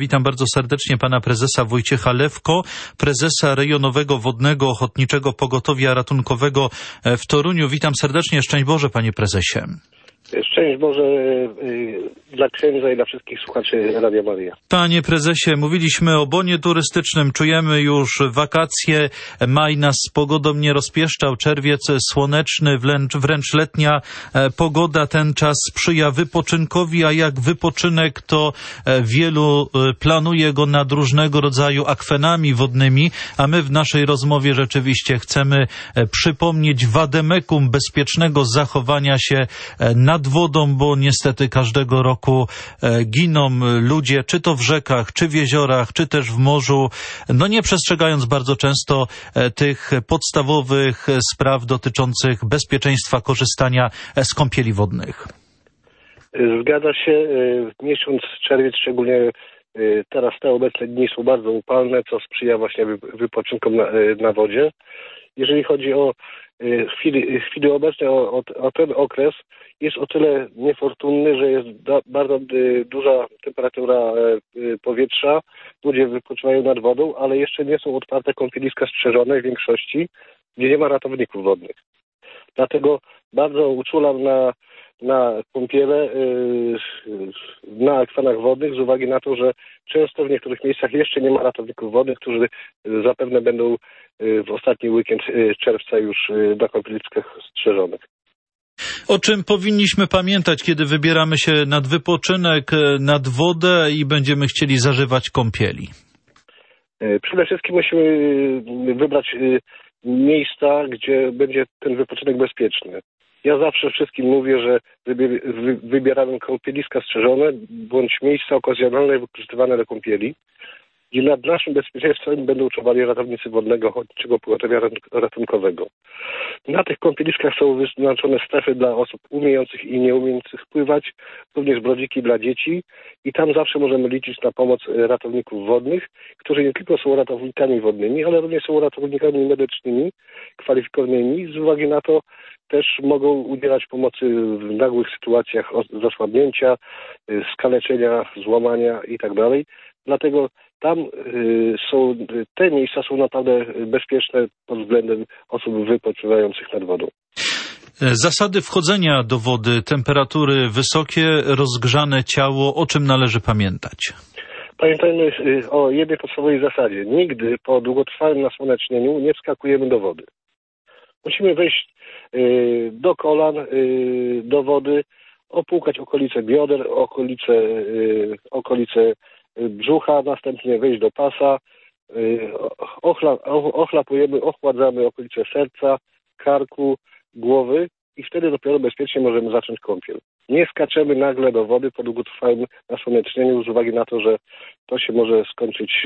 Witam bardzo serdecznie pana prezesa Wojciecha Lewko, prezesa Rejonowego Wodnego Ochotniczego Pogotowia Ratunkowego w Toruniu. Witam serdecznie. Szczęść Boże, panie prezesie. Szczęść Boże dla księdza i dla wszystkich słuchaczy Radia Maryja. Panie prezesie, mówiliśmy o bonie turystycznym, czujemy już wakacje, maj nas z pogodą nie rozpieszczał, czerwiec słoneczny, wręcz letnia pogoda, ten czas sprzyja wypoczynkowi, a jak wypoczynek, to wielu planuje go nad różnego rodzaju akwenami wodnymi, a my w naszej rozmowie rzeczywiście chcemy przypomnieć wademekum bezpiecznego zachowania się nad wodą, bo niestety każdego roku giną ludzie, czy to w rzekach, czy w jeziorach, czy też w morzu, no nie przestrzegając bardzo często tych podstawowych spraw dotyczących bezpieczeństwa korzystania z kąpieli wodnych. Zgadza się. Miesiąc czerwiec, szczególnie teraz te obecne dni są bardzo upalne, co sprzyja właśnie wypoczynkom na wodzie. Jeżeli chodzi o chwili obecne, o ten okres, jest o tyle niefortunny, że jest bardzo duża temperatura powietrza, ludzie wypoczywają nad wodą, ale jeszcze nie są otwarte kąpieliska strzeżone w większości, gdzie nie ma ratowników wodnych. Dlatego bardzo uczulam na kąpiele na akwenach wodnych z uwagi na to, że często w niektórych miejscach jeszcze nie ma ratowników wodnych, którzy zapewne będą w ostatni weekend czerwca już na kąpieliskach strzeżonych. O czym powinniśmy pamiętać, kiedy wybieramy się nad wypoczynek, nad wodę i będziemy chcieli zażywać kąpieli? Przede wszystkim musimy wybrać miejsca, gdzie będzie ten wypoczynek bezpieczny. Ja zawsze wszystkim mówię, że wybieramy kąpieliska strzeżone bądź miejsca okazjonalne wykorzystywane do kąpieli, gdzie nad naszym bezpieczeństwem będą czuwali ratownicy Wodnego Ochotniczego Pogotowia Ratunkowego. Na tych kąpieliskach są wyznaczone strefy dla osób umiejących i nieumiejących pływać, również brodziki dla dzieci i tam zawsze możemy liczyć na pomoc ratowników wodnych, którzy nie tylko są ratownikami wodnymi, ale również są ratownikami medycznymi, kwalifikowanymi. Z uwagi na to też mogą udzielać pomocy w nagłych sytuacjach zasłabnięcia, skaleczenia, złamania itd. Dlatego tam te miejsca są naprawdę bezpieczne pod względem osób wypoczywających nad wodą. Zasady wchodzenia do wody, temperatury wysokie, rozgrzane ciało, o czym należy pamiętać? Pamiętajmy o jednej podstawowej zasadzie. Nigdy po długotrwałym nasłonecznieniu nie wskakujemy do wody. Musimy wejść do kolan, do wody, opłukać okolice bioder, okolice brzucha, następnie wejść do pasa, ochlapujemy, ochładzamy okolice serca, karku, głowy i wtedy dopiero bezpiecznie możemy zacząć kąpiel. Nie skaczemy nagle do wody po długotrwałym nasłonecznieniu z uwagi na to, że to się może skończyć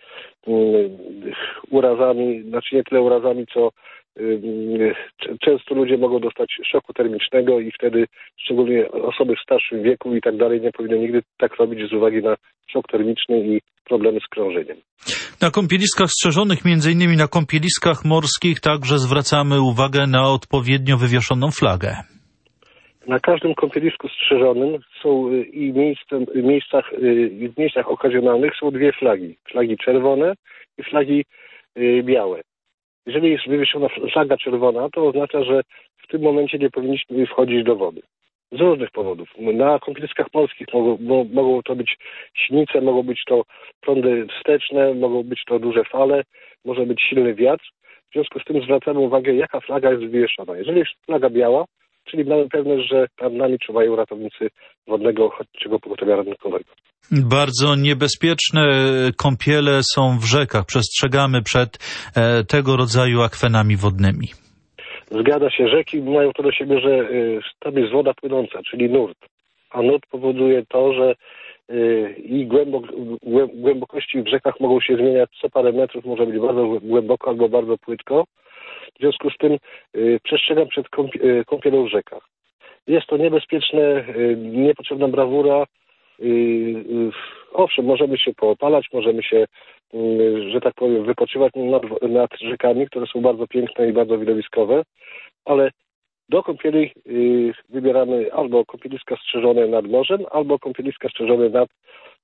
urazami, znaczy nie tyle urazami, co często ludzie mogą dostać szoku termicznego i wtedy szczególnie osoby w starszym wieku i tak dalej nie powinny nigdy tak robić z uwagi na szok termiczny i problemy z krążeniem. Na kąpieliskach strzeżonych, między innymi na kąpieliskach morskich, także zwracamy uwagę na odpowiednio wywieszoną flagę. Na każdym kąpielisku strzeżonym są i w miejscach okazjonalnych są dwie flagi. Flagi czerwone i flagi białe. Jeżeli jest wywieszona flaga czerwona, to oznacza, że w tym momencie nie powinniśmy wchodzić do wody. Z różnych powodów. Na kąpieliskach morskich mogą to być sinice, mogą być to prądy wsteczne, mogą być to duże fale, może być silny wiatr. W związku z tym zwracamy uwagę, jaka flaga jest wywieszona. Jeżeli jest flaga biała, czyli mamy pewność, że nad nami czuwają ratownicy Wodnego Ochotniczego Pogotowia Ratunkowego. Bardzo niebezpieczne kąpiele są w rzekach. Przestrzegamy przed tego rodzaju akwenami wodnymi. Zgadza się. Rzeki mają to do siebie, że tam jest woda płynąca, czyli nurt. A nurt powoduje to, że i głębokości w rzekach mogą się zmieniać co parę metrów, może być bardzo głęboko albo bardzo płytko. W związku z tym przestrzegam przed kąpielą w rzekach. Jest to niebezpieczne, niepotrzebna brawura. Owszem, możemy się poopalać, możemy się, że tak powiem, wypoczywać nad rzekami, które są bardzo piękne i bardzo widowiskowe, ale do kąpieli wybieramy albo kąpieliska strzeżone nad morzem, albo kąpieliska strzeżone nad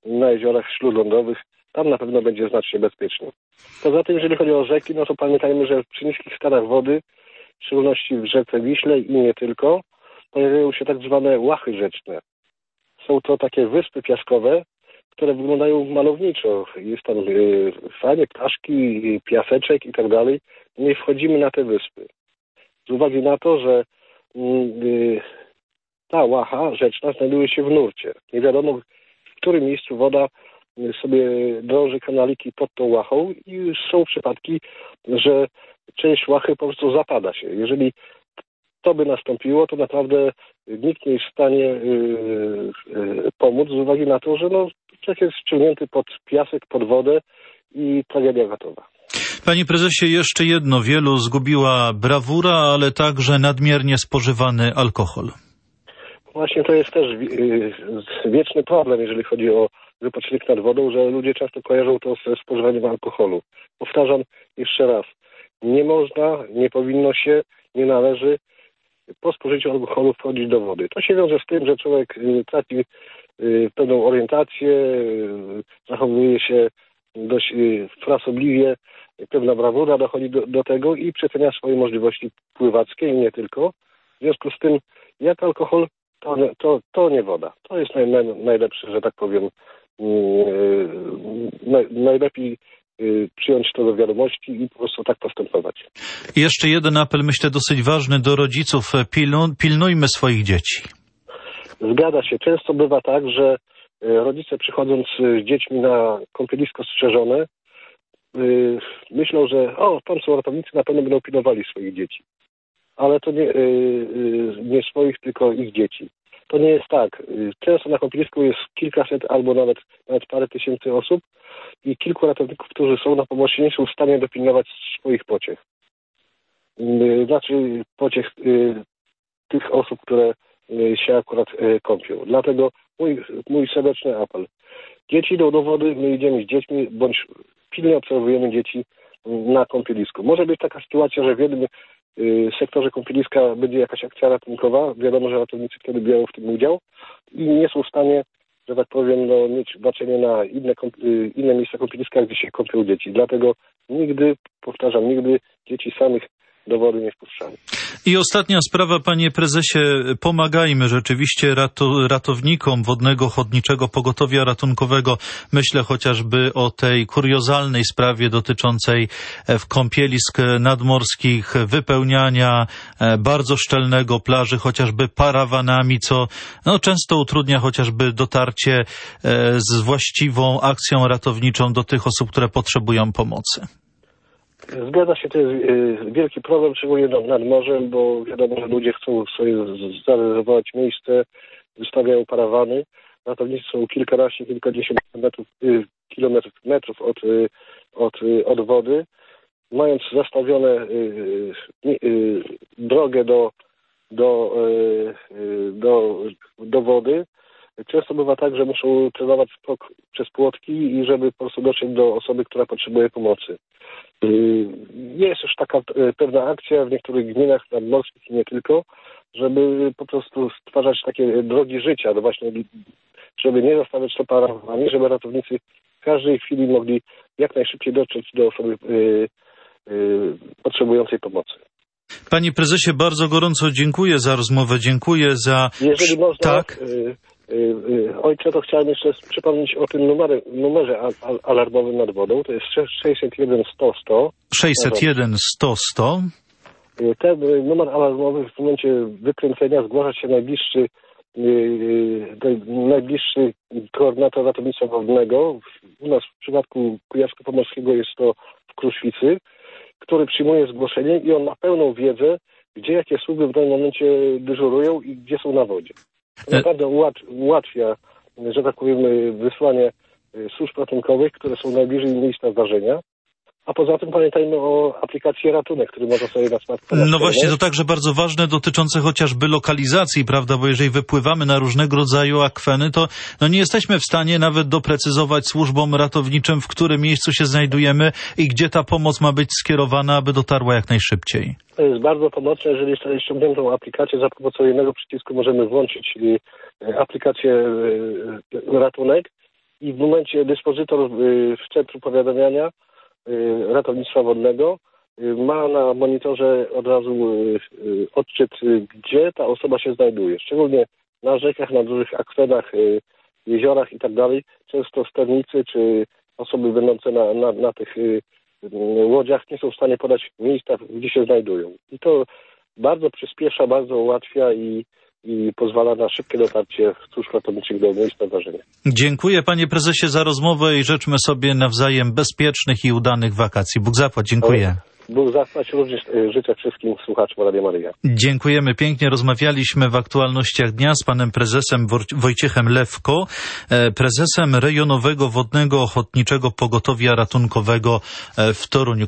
na jeziorach śródlądowych. Tam na pewno będzie znacznie bezpiecznie. Poza tym, jeżeli chodzi o rzeki, no to pamiętajmy, że przy niskich stawach wody, w szczególności w rzece Wiśle i nie tylko, pojawiają się tak zwane łachy rzeczne. Są to takie wyspy piaskowe, które wyglądają malowniczo. Jest tam fajnie, ptaszki, piaseczek i tak dalej. Nie wchodzimy na te wyspy. Z uwagi na to, że ta łacha rzeczna znajduje się w nurcie. Nie wiadomo, w którym miejscu woda sobie drąży kanaliki pod tą łachą i są przypadki, że część łachy po prostu zapada się. Jeżeli to by nastąpiło, to naprawdę nikt nie jest w stanie pomóc z uwagi na to, że człowiek jest wciągnięty pod piasek, pod wodę i tragedia gotowa. Panie prezesie, jeszcze jedno. Wielu zgubiła brawura, ale także nadmiernie spożywany alkohol. Właśnie to jest też wieczny problem, jeżeli chodzi o wypoczynek nad wodą, że ludzie często kojarzą to ze spożywaniem alkoholu. Powtarzam jeszcze raz. Nie można, nie powinno się, nie należy po spożyciu alkoholu wchodzić do wody. To się wiąże z tym, że człowiek traci pewną orientację, zachowuje się dość frasobliwie, pewna brawura dochodzi do tego i przecenia swoje możliwości pływackie i nie tylko. W związku z tym, jak alkohol, to nie woda. To jest najlepsze, że tak powiem, najlepiej przyjąć to do wiadomości i po prostu tak postępować. Jeszcze jeden apel, myślę, dosyć ważny do rodziców. Pilnujmy swoich dzieci. Zgadza się. Często bywa tak, że rodzice przychodząc z dziećmi na kąpielisko strzeżone myślą, że tam są ratownicy, na pewno będą pilnowali swoich dzieci. Ale to nie swoich, tylko ich dzieci. To nie jest tak. Często na kąpielisku jest kilkaset albo nawet parę tysięcy osób i kilku ratowników, którzy są na pomocy, nie są w stanie dopilnować swoich pociech. Znaczy pociech tych osób, które się akurat kąpią. Dlatego mój serdeczny apel. Dzieci idą do wody, my idziemy z dziećmi, bądź pilnie obserwujemy dzieci na kąpielisku. Może być taka sytuacja, że w jednym sektorze kąpieliska będzie jakaś akcja ratunkowa. Wiadomo, że ratownicy wtedy biorą w tym udział i nie są w stanie, że tak powiem, mieć baczenia na inne miejsca kąpieliska, gdzie się kąpią dzieci. Dlatego powtarzam, nigdy dzieci samych do wody nie wpuszczamy. I ostatnia sprawa, panie prezesie, pomagajmy rzeczywiście ratownikom Wodnego Ochotniczego Pogotowia Ratunkowego. Myślę chociażby o tej kuriozalnej sprawie dotyczącej kąpielisk nadmorskich, wypełniania bardzo szczelnego plaży, chociażby parawanami, co często utrudnia chociażby dotarcie z właściwą akcją ratowniczą do tych osób, które potrzebują pomocy. Zgadza się, to jest wielki problem, szczególnie nad morzem, bo wiadomo, że ludzie chcą sobie zarezerwować miejsce, wystawiają parawany. Ratownicy są kilkadziesiąt metrów od wody. Mając zastawione drogę do wody, często bywa tak, że muszą trenować skok przez płotki i żeby po prostu dotrzeć do osoby, która potrzebuje pomocy. Jest już taka pewna akcja w niektórych gminach nadmorskich i nie tylko, żeby po prostu stwarzać takie drogi życia, właśnie, żeby nie zostawiać to parawami, żeby ratownicy w każdej chwili mogli jak najszybciej dotrzeć do osoby potrzebującej pomocy. Panie prezesie, bardzo gorąco dziękuję za rozmowę, dziękuję za... Jeżeli można... Tak? Ojcze, to chciałem jeszcze przypomnieć o tym numerze alarmowym nad wodą. To jest 601 100 100. 601 100 100. Ten numer alarmowy w momencie wykręcenia zgłasza się najbliższy koordynator ratownictwa wodnego. U nas w przypadku Kujawsko-Pomorskiego jest to w Kruszwicy, który przyjmuje zgłoszenie i on ma pełną wiedzę, gdzie jakie służby w danym momencie dyżurują i gdzie są na wodzie. To naprawdę ułatwia, że tak powiem, wysłanie służb ratunkowych, które są najbliżej miejsca zdarzenia. A poza tym pamiętajmy o aplikacji Ratunek, który można sobie na smartfonie. No właśnie, to także bardzo ważne, dotyczące chociażby lokalizacji, prawda, bo jeżeli wypływamy na różnego rodzaju akweny, to nie jesteśmy w stanie nawet doprecyzować służbom ratowniczym, w którym miejscu się znajdujemy i gdzie ta pomoc ma być skierowana, aby dotarła jak najszybciej. To jest bardzo pomocne, jeżeli sobie ściągniemy tą aplikację, za pomocą jednego przycisku możemy włączyć aplikację Ratunek i w momencie dyspozytor w Centrum Powiadamiania Ratownictwa Wodnego ma na monitorze od razu odczyt, gdzie ta osoba się znajduje. Szczególnie na rzekach, na dużych akwenach, jeziorach i tak dalej. Często sternicy czy osoby będące na tych łodziach nie są w stanie podać miejsca, gdzie się znajdują. I to bardzo przyspiesza, bardzo ułatwia i pozwala na szybkie dotarcie służb ratowniczych do miejsca zdarzenia. Dziękuję panie prezesie za rozmowę i życzmy sobie nawzajem bezpiecznych i udanych wakacji. Bóg zapłać, dziękuję. Bóg zapłać, również życzę wszystkim słuchaczom Radia Maryja. Dziękujemy pięknie. Rozmawialiśmy w aktualnościach dnia z panem prezesem Wojciechem Lewko, prezesem Rejonowego Wodnego Ochotniczego Pogotowia Ratunkowego w Toruniu.